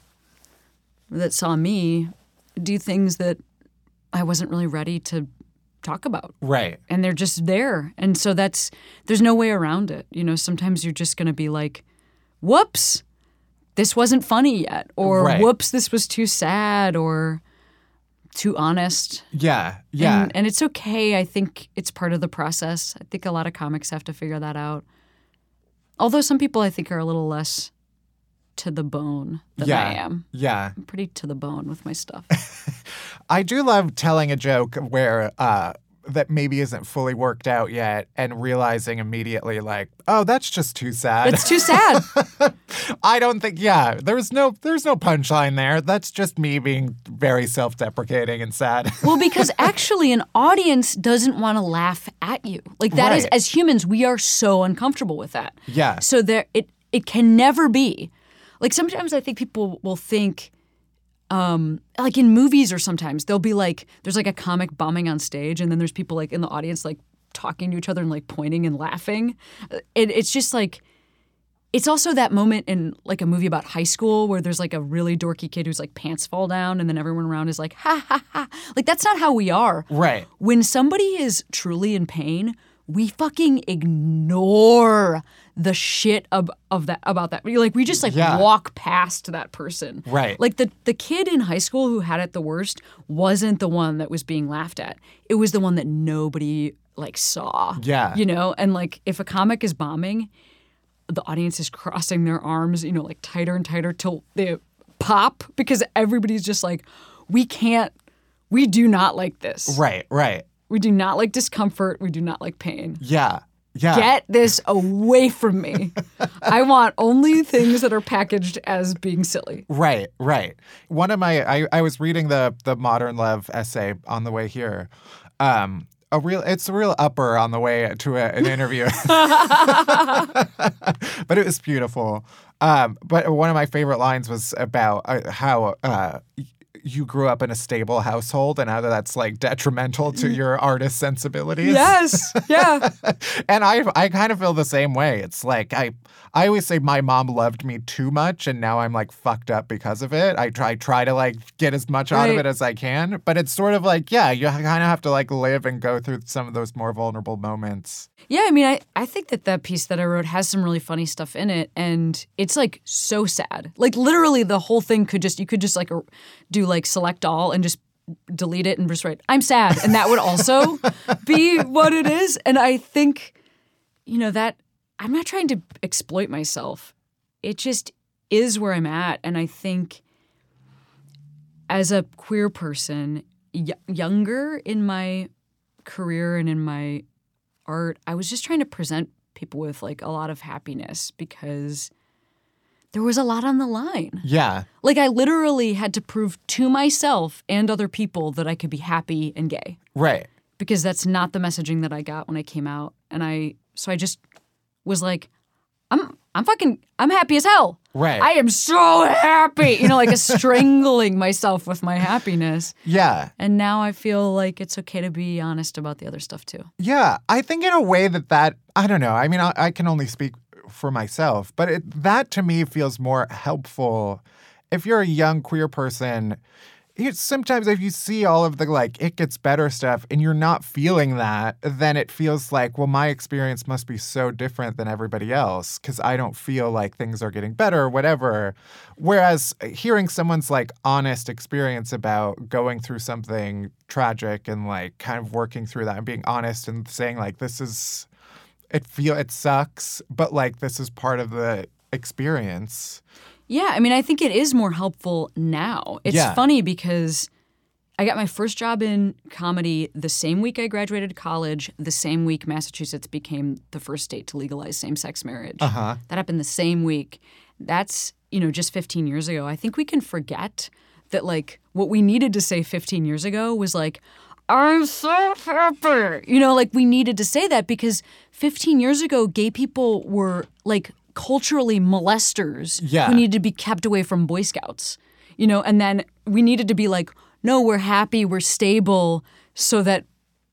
that saw me do things that I wasn't really ready to talk about. Right. And they're just there. And so that's, there's no way around it. You know, sometimes you're just going to be like, whoops, this wasn't funny yet. Or Right. whoops, this was too sad or too honest. Yeah. Yeah. And, and it's okay. I think it's part of the process. I think a lot of comics have to figure that out. Although some people I think are a little less to the bone than yeah. I am. Yeah. I'm pretty to the bone with my stuff. I do love telling a joke where uh, that maybe isn't fully worked out yet and realizing immediately like, oh, that's just too sad. It's too sad. I don't think, yeah, there's no there's no punchline there. That's just me being very self-deprecating and sad. Well, because actually an audience doesn't want to laugh at you. Like that is, Right. as humans, we are so uncomfortable with that. Yeah. So there, it it can never be. Like sometimes I think people will think, um, like in movies or sometimes they'll be like, there's like a comic bombing on stage and then there's people like in the audience like talking to each other and like pointing and laughing. It, it's just like, it's also that moment in like a movie about high school where there's like a really dorky kid whose like pants fall down and then everyone around is like, ha ha ha. Like that's not how we are. Right. When somebody is truly in pain, we fucking ignore the shit of, of that about that. Like we just like Yeah. walk past that person. Right. Like the the kid in high school who had it the worst wasn't the one that was being laughed at. It was the one that nobody like saw. Yeah. You know, and like if a comic is bombing, the audience is crossing their arms, you know, like tighter and tighter till they pop because everybody's just like, we can't, we do not like this. Right, right. We do not like discomfort. We do not like pain. Yeah. Yeah. Get this away from me. I want only things that are packaged as being silly. Right, right. One of my, I, I was reading the the Modern Love essay on the way here. Um, a real, it's a real upper on the way to a, an interview, but it was beautiful. Um, but one of my favorite lines was about uh, how uh, you grew up in a stable household and how that's like detrimental to your artist sensibilities. Yes. Yeah. And I I kind of feel the same way. It's like I I always say my mom loved me too much and now I'm like fucked up because of it. I try try to like get as much out Right. of it as I can, but it's sort of like, yeah, you kind of have to like live and go through some of those more vulnerable moments. Yeah, I mean, I, I think that that piece that I wrote has some really funny stuff in it, and it's like so sad. Like literally, the whole thing could just you could just like er, do like select all and just delete it and just write I'm sad, and that would also be what it is. And I think, you know, that I'm not trying to exploit myself. It just is where I'm at, and I think as a queer person, y- younger in my career and in my art, I was just trying to present people with like a lot of happiness because there was a lot on the line. Yeah. Like I literally had to prove to myself and other people that I could be happy and gay Right. because that's not the messaging that I got when I came out. And I, so I just was like, I'm, I'm fucking, I'm happy as hell. Right. I am so happy. You know, like a strangling myself with my happiness. Yeah. And now I feel like it's okay to be honest about the other stuff too. Yeah, I think in a way that that, I don't know, I mean, I, I can only speak for myself, but it, that to me feels more helpful. If you're a young queer person, you, sometimes if you see all of the like, it gets better stuff and you're not feeling that, then it feels like, well, my experience must be so different than everybody else because I don't feel like things are getting better or whatever. Whereas hearing someone's like honest experience about going through something tragic and like kind of working through that and being honest and saying like, this is, it feel it sucks, but like this is part of the experience. Yeah, I mean, I think it is more helpful now. It's Yeah. funny because I got my first job in comedy the same week I graduated college, the same week Massachusetts became the first state to legalize same-sex marriage. Uh-huh. That happened the same week. That's, you know, just fifteen years ago. I think we can forget that, like, what we needed to say fifteen years ago was like, I'm so happy. You know, like, we needed to say that because fifteen years ago, gay people were, like, culturally molesters Yeah. who needed to be kept away from Boy Scouts, you know, and then we needed to be like, no, we're happy, we're stable so that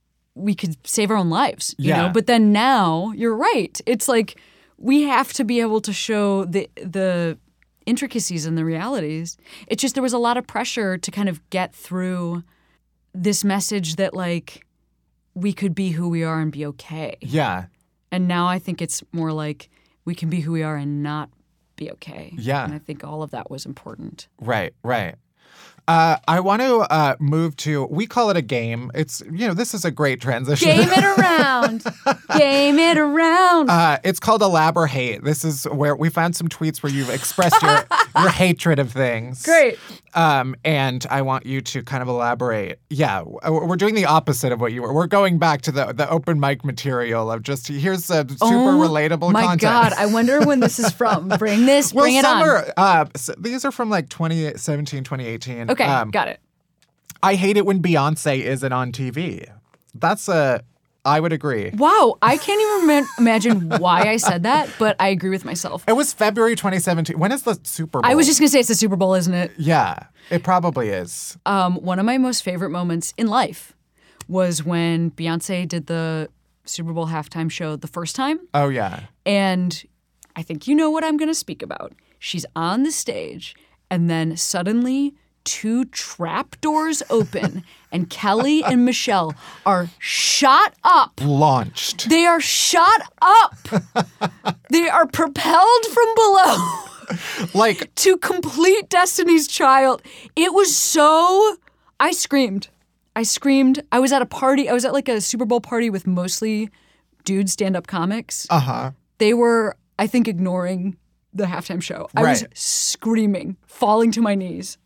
we could save our own lives, you Yeah. know? But then now, you're right. It's like we have to be able to show the the intricacies and the realities. It's just there was a lot of pressure to kind of get through this message that like we could be who we are and be okay. Yeah. And now I think it's more like we can be who we are and not be okay. Yeah. And I think all of that was important. Right, right. Uh, I want to uh, move to, we call it a game. It's, you know, this is a great transition. Game it around. Game it around. Uh, it's called Elaborate. This is where we found some tweets where you've expressed your, your hatred of things. Great. Um, and I want you to kind of elaborate. Yeah, we're doing the opposite of what you were. We're going back to the the open mic material of just, here's some super Oh, relatable my content. God. I wonder when this is from. Bring this. Well, bring it some on. are, uh, so these are from like twenty seventeen, twenty eighteen. Okay. Um, got it. I hate it when Beyonce isn't on T V. That's a, I would agree. Wow. I can't even ma- imagine why I said that, but I agree with myself. It was February twenty seventeen. When is the Super Bowl? I was just going to say it's the Super Bowl, isn't it? Yeah, it probably is. Um, one of my most favorite moments in life was when Beyonce did the Super Bowl halftime show the first time. Oh, yeah. And I think you know what I'm going to speak about. She's on the stage, and then suddenly two trap doors open, and Kelly and Michelle are shot up. Launched. They are shot up. They are propelled from below Like, to complete Destiny's Child. It was so... I screamed. I screamed. I was at a party. I was at like a Super Bowl party with mostly dude stand-up comics. uh-huh. They were, I think, ignoring the halftime show. I was Right. screaming, falling to my knees.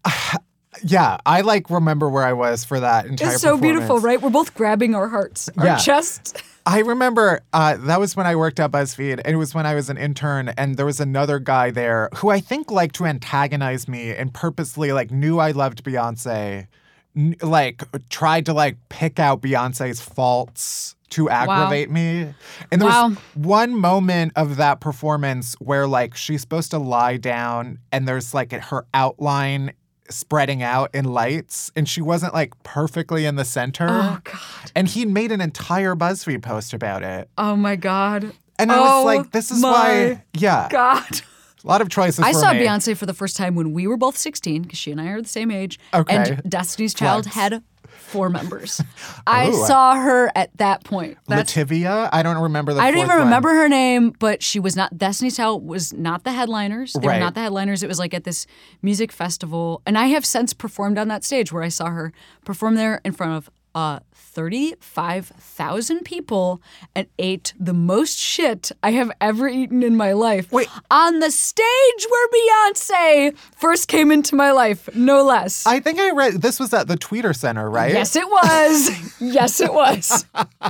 Yeah, I like remember where I was for that entire It's so beautiful, performance. right? We're both grabbing our hearts, our Yeah. chests. I remember uh, that was when I worked at BuzzFeed, and it was when I was an intern, and there was another guy there who I think liked to antagonize me and purposely like knew I loved Beyonce, n- like tried to like pick out Beyonce's faults to aggravate me. And there Wow. was one moment of that performance where like she's supposed to lie down, and there's like her outline spreading out in lights, and she wasn't like perfectly in the center. Oh, God. And he made an entire BuzzFeed post about it. Oh, my God. And I oh, was like, this is my why, yeah. God. A lot of choices I were saw made. Beyonce for the first time when we were both sixteen, because she and I are the same age. Okay. And Destiny's Child Flex. had four members. I Ooh, I- saw her at that point. That's, Lativia? I don't remember the I don't fourth even one. remember her name, but she was not, Destiny's Child was not the headliners. They Right. were not the headliners. It was like at this music festival. And I have since performed on that stage where I saw her perform there in front of uh, thirty-five thousand people and ate the most shit I have ever eaten in my life. Wait. On the stage where Beyonce first came into my life, no less. I think I read, this was at the Tweeter Center, right? Yes, it was. Yes, it was.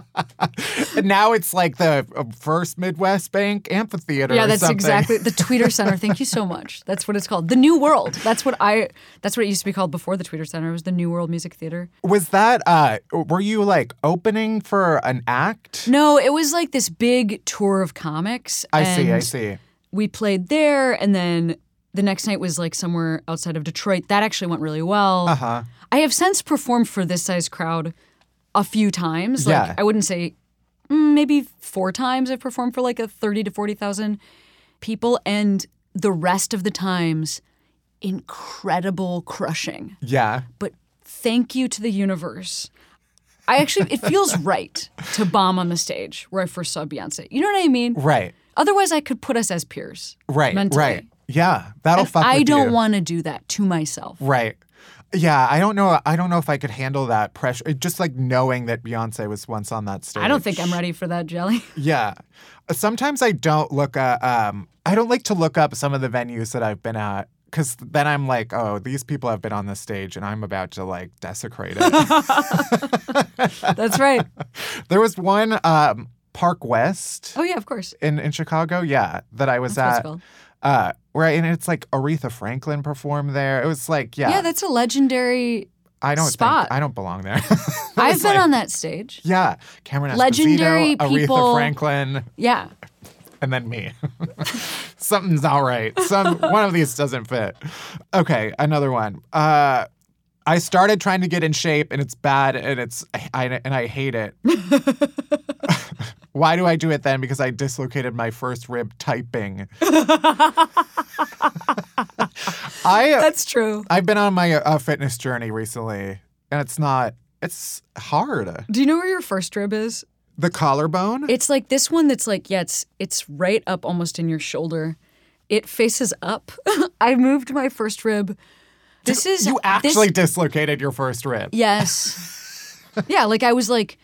And now it's like the uh, First Midwest Bank Amphitheater Yeah, or that's something. exactly the Tweeter Center. Thank you so much. That's what it's called. The New World. That's what I. That's what it used to be called before the Tweeter Center. It was the New World Music Theater. Was that, uh, were you like opening for an act? No, it was like this big tour of comics. I see, I and see. We played there, and then the next night was like somewhere outside of Detroit. That actually went really well. Uh huh. I have since performed for this size crowd a few times. Like, Yeah. I wouldn't say mm, maybe four times I've performed for like a thirty to forty thousand people, and the rest of the times, incredible crushing. Yeah. But thank you to the universe. I actually, it feels right to bomb on the stage where I first saw Beyonce. You know what I mean? Right. Otherwise, I could put us as peers. Right. mentally. Right. Yeah. That'll And fuck I with don't you. want to do that to myself. Right. Yeah, I don't know. I don't know if I could handle that pressure. It- Just like knowing that Beyonce was once on that stage. I don't think I'm ready for that, Jelly. Yeah. Sometimes I don't look at, um, I don't like to look up some of the venues that I've been at because then I'm like, oh, these people have been on this stage and I'm about to like desecrate it. That's right. There was one, um, Park West Oh, yeah, of course. in, in Chicago. Yeah. That I was That's at. what it's called. Uh, where I, and it's like Aretha Franklin performed there. It was like, yeah. Yeah, that's a legendary. I don't spot. think, I don't belong there. I've It's been like- on that stage. Yeah. Cameron Esposito, Legendary Aretha people. Franklin. Yeah. And then me. Something's all right. Some one of these doesn't fit. Okay, another one. Uh, I started trying to get in shape, and it's bad, and it's I and I hate it. Why do I do it then? Because I dislocated my first rib typing. I That's true. I've been on my uh, fitness journey recently, and it's not. It's hard. Do you know where your first rib is? The collarbone. It's like this one that's like, yeah, it's it's right up almost in your shoulder. It faces up. I moved my first rib. This is you actually this, dislocated your first rib. yes. Yeah, like I was like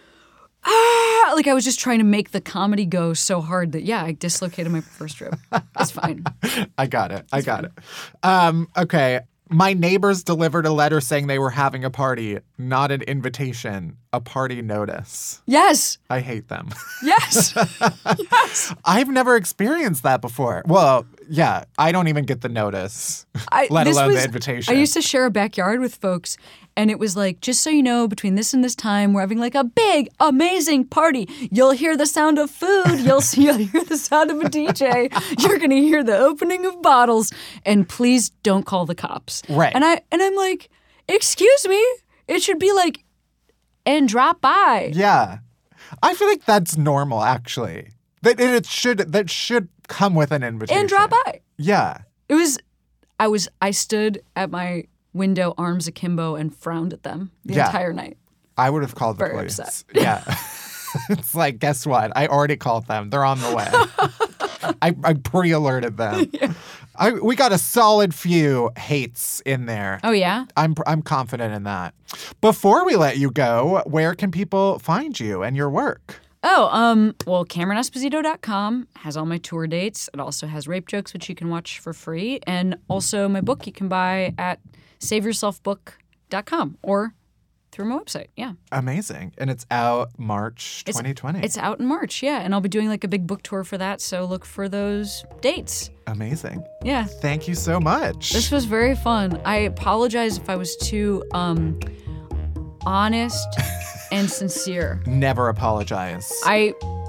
ah, like I was just trying to make the comedy go so hard that yeah, I dislocated my first rib. It's fine. I got it. I got it. Um, okay. My neighbors delivered a letter saying they were having a party, not an invitation, a party notice. Yes. I hate them. Yes. Yes. I've never experienced that before. Well, yeah, I don't even get the notice, I, let this alone was- the invitation. I used to share a backyard with folks, and it was like, just so you know, between this and this time, we're having like a big, amazing party. You'll hear the sound of food. You'll see, you'll hear the sound of a D J. You're gonna hear the opening of bottles, and please don't call the cops. Right. And I and I'm like, excuse me, it should be like, and drop by. Yeah. I feel like that's normal, actually. That it should that should come with an invitation. And drop by. Yeah. It was, I was, I stood at my window, arms akimbo, and frowned at them the Yeah. entire night. I would have called the Very police. upset. Yeah. It's like, guess what? I already called them. They're on the way. I, I pre-alerted them. Yeah. I, we got a solid few hates in there. Oh yeah. I'm I'm confident in that. Before we let you go, where can people find you and your work? Oh, um, well, Cameron Esposito dot com has all my tour dates. It also has Rape Jokes, which you can watch for free. And also my book you can buy at save yourself book dot com or through my website. Yeah. Amazing. And it's out March It's- twenty twenty. It's out in March, yeah. And I'll be doing like a big book tour for that, so look for those dates. Amazing. Yeah. Thank you so much. This was very fun. I apologize if I was too um honest and sincere. Never apologize. I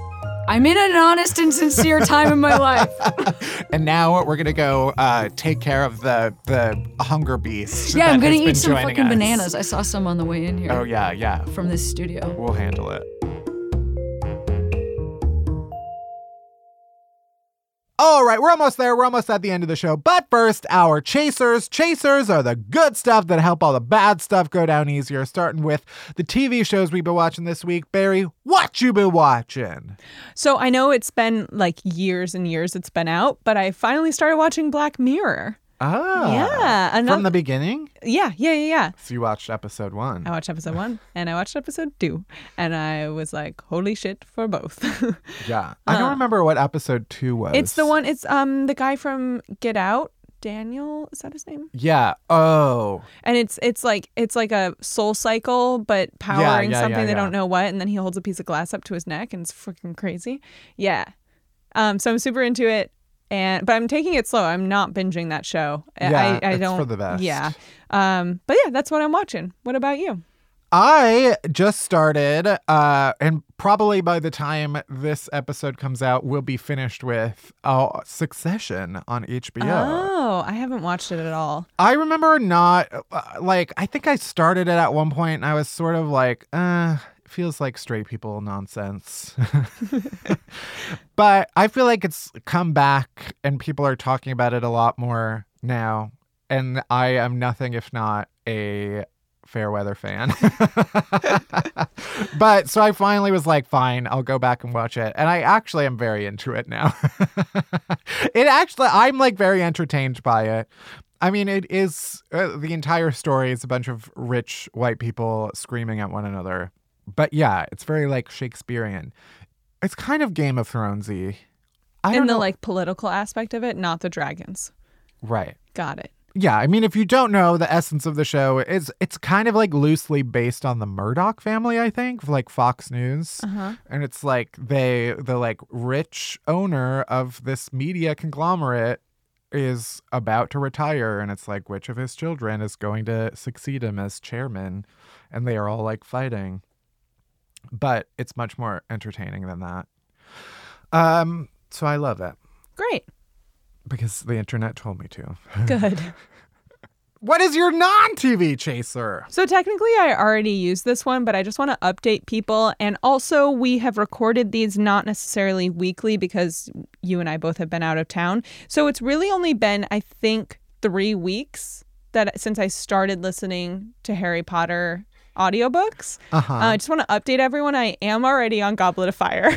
I'm in an honest and sincere time in my life. And now we're gonna go uh, take care of the the hunger beast. Yeah, that I'm gonna has been eat some joining fucking us. bananas. I saw some on the way in here. Oh yeah, yeah. From this studio. We'll handle it. All right, we're almost there. We're almost at the end of the show. But first, our chasers. Chasers are the good stuff that help all the bad stuff go down easier, starting with the T V shows we've been watching this week. Barry, what you been watching? So I know it's been like years and years it's been out, but I finally started watching Black Mirror. Ah. Yeah. Another, From the beginning? yeah, yeah, yeah, yeah. So you watched episode one. I watched episode one and I watched episode two. And I was like, holy shit for both. Yeah. I don't Uh, remember what episode two was. It's the one, it's um the guy from Get Out. Daniel, is that his name? Yeah. Oh. And it's it's like it's like a soul cycle, but powering yeah, something yeah, they yeah. don't know what, and then he holds a piece of glass up to his neck, and it's freaking crazy. Yeah, um, so I'm super into it, and but I'm taking it slow. I'm not binging that show. Yeah, I, I it's don't. for the best. Yeah, um, but yeah, that's what I'm watching. What about you? I just started, uh, and probably by the time this episode comes out, we'll be finished with uh, Succession on H B O. Oh, I haven't watched it at all. I remember not, uh, like, I think I started it at one point and I was sort of like, uh, it feels like straight people nonsense. But I feel like it's come back and people are talking about it a lot more now. And I am nothing if not a Fairweather fan. But so I finally was like, fine, I'll go back and watch it. And I actually am very into it now. It actually, I'm like very entertained by it. I mean, it is, uh, the entire story is a bunch of rich white people screaming at one another. But yeah, it's very like Shakespearean. It's kind of Game of Thrones-y. I In don't the know. like political aspect of it, not the dragons. Right. Got it. Yeah, I mean, if you don't know, the essence of the show is it's kind of like loosely based on the Murdoch family, I think, like Fox News. Uh-huh. And it's like they, the like rich owner of this media conglomerate is about to retire. And it's like, which of his children is going to succeed him as chairman? And they are all like fighting. But it's much more entertaining than that. Um, so I love it Great. because the internet told me to. Good. What is your non-T V chaser? So technically I already used this one, but I just want to update people. And also we have recorded these not necessarily weekly because you and I both have been out of town. So it's really only been, I think, three weeks that since I started listening to Harry Potter audiobooks. Uh-huh. Uh, I just want to update everyone. I am already on Goblet of Fire.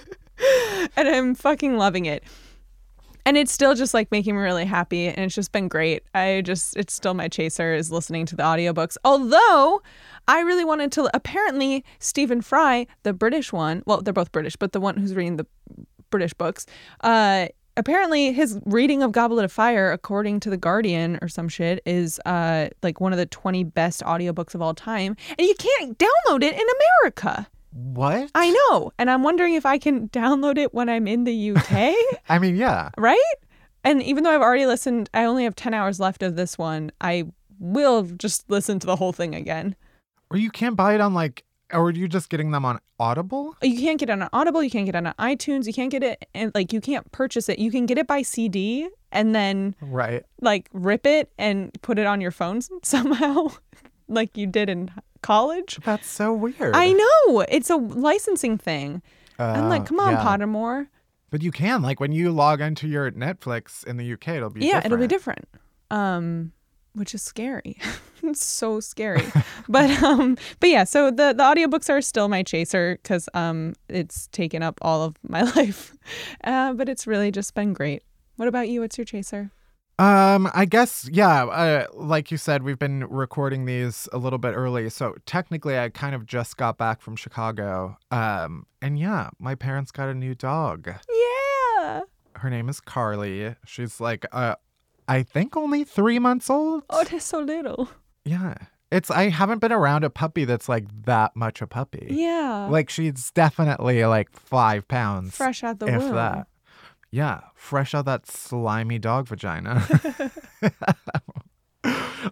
And I'm fucking loving it. And it's still just like making me really happy. And it's just been great. I just, it's still my chaser is listening to the audiobooks. Although I really wanted to, apparently Stephen Fry, the British one, well, they're both British, but the one who's reading the British books, uh, apparently his reading of Goblet of Fire, according to The Guardian or some shit, is uh, like one of the twenty best audiobooks of all time. And you can't download it in America. What? I know. And I'm wondering if I can download it when I'm in the U K. I mean, yeah. Right? And even though I've already listened, I only have ten hours left of this one. I will just listen to the whole thing again. Or you can't buy it on like, or are you just getting them on Audible? You can't get it on Audible. You can't get it on iTunes. You can't get it, and like you can't purchase it. You can get it by C D and then Right. like rip it and put it on your phones somehow, like you did in college. That's so weird. I know. It's a licensing thing. Uh, I'm like, come on, yeah. Pottermore. But you can, like when you log into your Netflix in the U K, it'll be Yeah, different. it'll be different. Um, which is scary. It's so scary. but um, but yeah, so the, the audiobooks are still my chaser because um, it's taken up all of my life. Uh, but it's really just been great. What about you? What's your chaser? Um, I guess, yeah, uh, like you said, we've been recording these a little bit early. So technically I kind of just got back from Chicago. Um, and yeah, my parents got a new dog. Yeah. Her name is Carly. She's like, uh, I think only three months old. Oh, that's so little. Yeah. It's, I haven't been around a puppy that's like that much a puppy. Yeah. Like she's definitely like five pounds. Fresh out the if womb. that. Yeah. Fresh out that slimy dog vagina.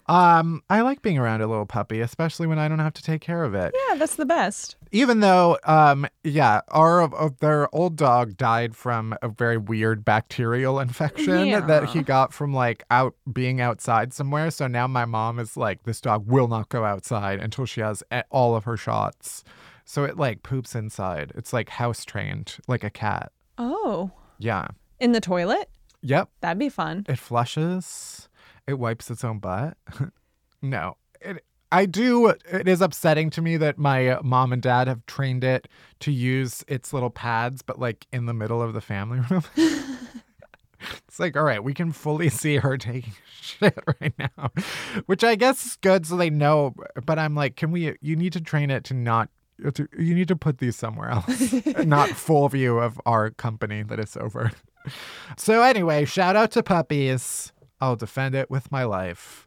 Um, I like being around a little puppy, especially when I don't have to take care of it. Yeah, that's the best. Even though, um, yeah, our of their old dog died from a very weird bacterial infection Yeah. that he got from like out being outside somewhere. So now my mom is like, this dog will not go outside until she has a- all of her shots. So it like poops inside. It's like house trained, like a cat. Oh. Yeah. In the toilet? Yep. That'd be fun. It flushes. It wipes its own butt. No. It, I do. It is upsetting to me that my mom and dad have trained it to use its little pads, but like in the middle of the family room. It's like, all right, we can fully see her taking shit right now, which I guess is good so they know. But I'm like, can we, you need to train it to not, to, you need to put these somewhere else, not full view of our company that it's over. So anyway, shout out to puppies. I'll defend it with my life.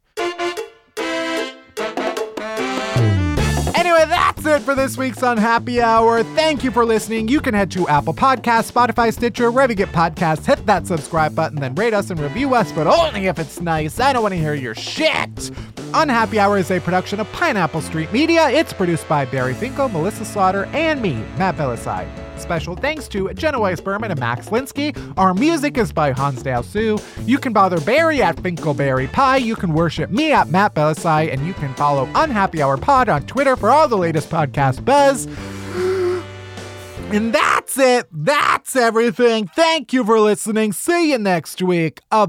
Anyway, that's it for this week's Unhappy Hour. Thank you for listening. You can head to Apple Podcasts, Spotify, Stitcher, wherever you get podcasts. Hit that subscribe button, then rate us and review us, but only if it's nice. I don't want to hear your shit. Unhappy Hour is a production of Pineapple Street Media. It's produced by Barry Finkel, Melissa Slaughter, and me, Matt Belisai. Special thanks to Jenna Weiss Berman and Max Linsky. Our music is by Hansdale Sue. You can bother Barry at Finkelberry Pie. You can worship me at Matt Belisai, and you can follow Unhappy Hour Pod on Twitter for all the latest podcast buzz. And that's it. That's everything. Thank you for listening. See you next week. Uh,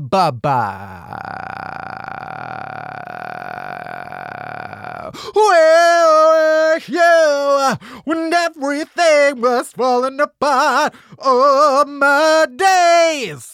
bye-bye. Where were you when everything was falling apart? Oh, my days.